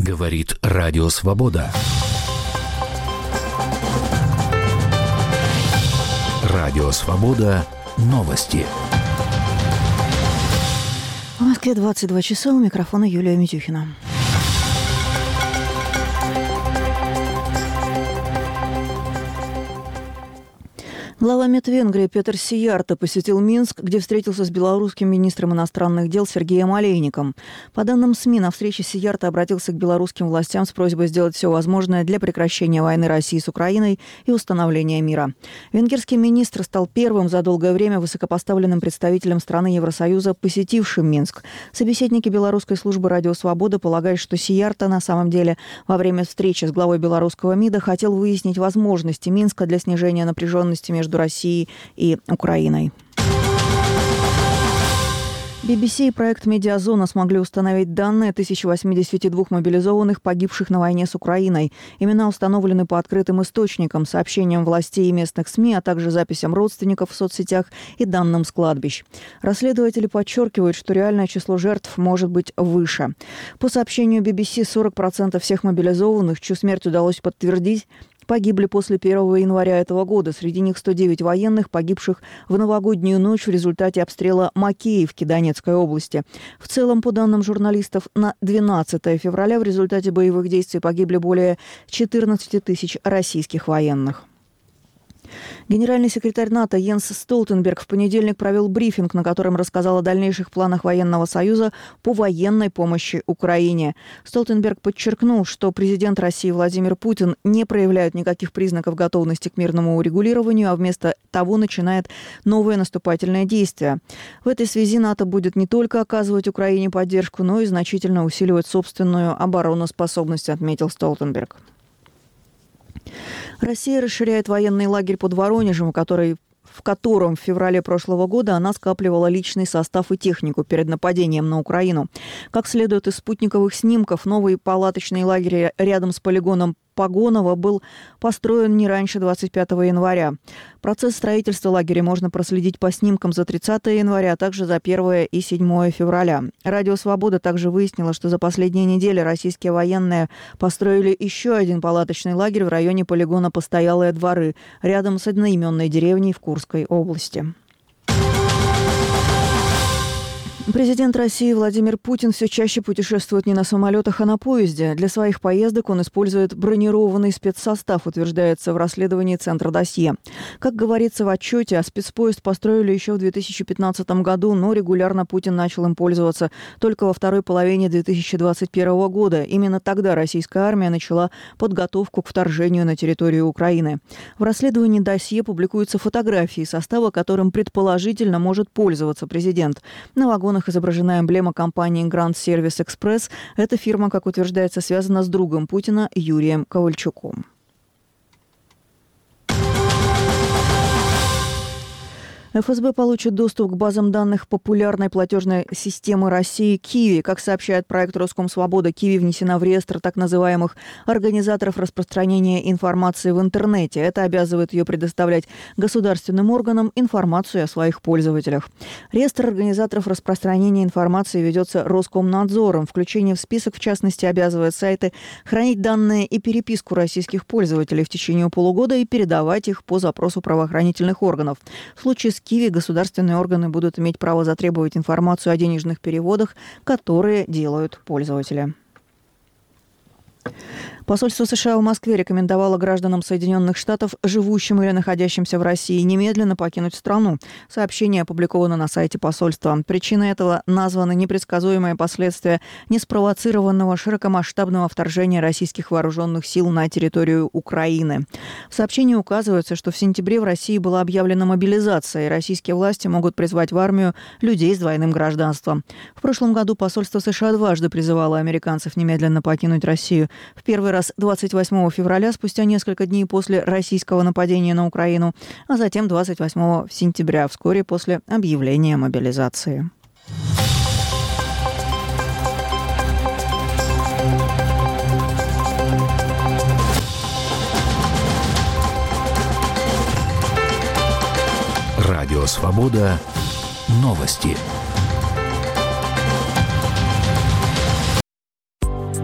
Говорит Радио Свобода. Радио Свобода. Новости. В Москве 22 часа. У микрофона Юлия Митюхина. Глава МИД Венгрии Петер Сиярто посетил Минск, где встретился с белорусским министром иностранных дел Сергеем Олейником. По данным СМИ, на встрече Сиярто обратился к белорусским властям с просьбой сделать все возможное для прекращения войны России с Украиной и установления мира. Венгерский министр стал первым за долгое время высокопоставленным представителем страны Евросоюза, посетившим Минск. Собеседники белорусской службы «Радио Свобода» полагают, что Сиярто на самом деле во время встречи с главой белорусского МИДа хотел выяснить возможности Минска для снижения напряженности между Россией и Украиной. BBC и проект «Медиазона» смогли установить данные 1082 мобилизованных, погибших на войне с Украиной. Имена установлены по открытым источникам, сообщениям властей и местных СМИ, а также записям родственников в соцсетях и данным с кладбищ. Расследователи подчеркивают, что реальное число жертв может быть выше. По сообщению BBC, 40% всех мобилизованных, чью смерть удалось подтвердить, погибли после 1 января этого года. Среди них 109 военных, погибших в новогоднюю ночь в результате обстрела Макеевки Донецкой области. В целом, по данным журналистов, на 12 февраля в результате боевых действий погибли более 14 тысяч российских военных. Генеральный секретарь НАТО Йенс Столтенберг в понедельник провел брифинг, на котором рассказал о дальнейших планах военного союза по военной помощи Украине. Столтенберг подчеркнул, что президент России Владимир Путин не проявляет никаких признаков готовности к мирному урегулированию, а вместо того начинает новые наступательные действия. В этой связи НАТО будет не только оказывать Украине поддержку, но и значительно усиливать собственную обороноспособность, отметил Столтенберг. Россия расширяет военный лагерь под Воронежем, в котором в феврале прошлого года она скапливала личный состав и технику перед нападением на Украину. Как следует из спутниковых снимков, новый палаточный лагерь рядом с полигоном Погоново был построен не раньше 25 января. Процесс строительства лагеря можно проследить по снимкам за 30 января, а также за 1 и 7 февраля. Радио «Свобода» также выяснило, что за последние недели российские военные построили еще один палаточный лагерь в районе полигона «Постоялые дворы», рядом с одноименной деревней в Курской области. Президент России Владимир Путин все чаще путешествует не на самолетах, а на поезде. Для своих поездок он использует бронированный спецсостав, утверждается в расследовании Центра Досье. Как говорится в отчете, спецпоезд построили еще в 2015 году, но регулярно Путин начал им пользоваться только во второй половине 2021 года. Именно тогда российская армия начала подготовку к вторжению на территорию Украины. В расследовании Досье публикуются фотографии состава, которым предположительно может пользоваться президент. На вагонах изображена эмблема компании Grand Service Express. Эта фирма, как утверждается, связана с другом Путина Юрием Ковальчуком. ФСБ получит доступ к базам данных популярной платежной системы России Киви. Как сообщает проект «Роскомсвобода», Киви внесена в реестр так называемых организаторов распространения информации в интернете. Это обязывает ее предоставлять государственным органам информацию о своих пользователях. Реестр организаторов распространения информации ведется Роскомнадзором. Включение в список, в частности, обязывает сайты хранить данные и переписку российских пользователей в течение полугода и передавать их по запросу правоохранительных органов. В случае с Киви государственные органы будут иметь право затребовать информацию о денежных переводах, которые делают пользователи. Посольство США в Москве рекомендовало гражданам Соединенных Штатов, живущим или находящимся в России, немедленно покинуть страну. Сообщение опубликовано на сайте посольства. Причиной этого названы непредсказуемые последствия неспровоцированного широкомасштабного вторжения российских вооруженных сил на территорию Украины. В сообщении указывается, что в сентябре в России была объявлена мобилизация, и российские власти могут призвать в армию людей с двойным гражданством. В прошлом году посольство США дважды призывало американцев немедленно покинуть Россию. В первый раз 28 февраля, спустя несколько дней после российского нападения на Украину, а затем 28 сентября, вскоре после объявления мобилизации. Радио «Свобода». Новости.